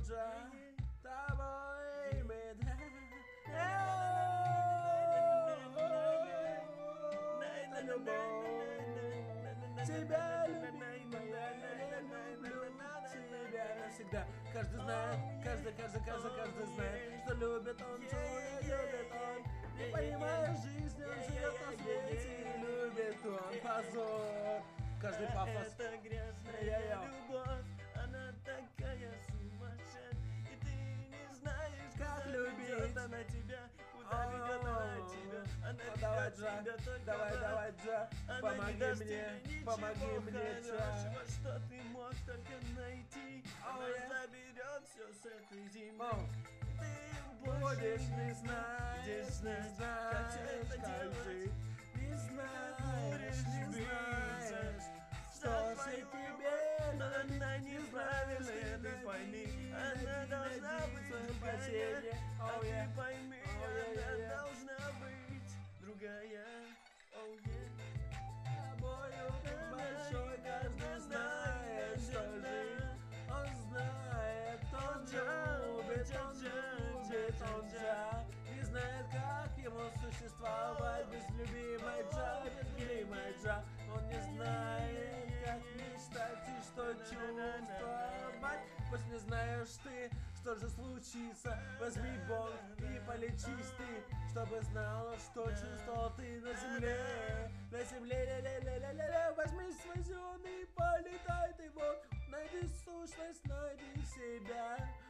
Джа, тобой мы на любовь тебя, любимая, люблю тебя навсегда. Каждый знает, каждый знает, что любит он, чуя, любит он. Не понимая жизни, он живет на свете, любит он позор. Каждый пафос. Это грязная любовь, она такая сумасшедшая, и ты не знаешь, как любить. Ведет она тебя, куда ведет она тебя. Она ведет тебя только давай, Джа, помоги мне, Джа. Что ты мог только найти, она заберет все с этой земли. Ты будешь не знаешь, как все это делать. Не знаешь, что же тебе, но она неправильная, ты пойми. Она должна быть другая, а ты пойми, она должна быть другая. Тобою большой, каждый знает, что жить. Он знает, он любит, он Джа. Не знает, как ему существовать без любимой Джа, без любимой Джа. Он не знает, как мечтать и что чувствовать. Пусть не знаешь ты, что же случится. Возьми Бог и полечись ты, чтобы знала, что чувствовал ты на земле. На земле, ля-ля-ля-ля-ля-ля. Возьми свой зон и полетай ты вот. Найди сущность, найди себя.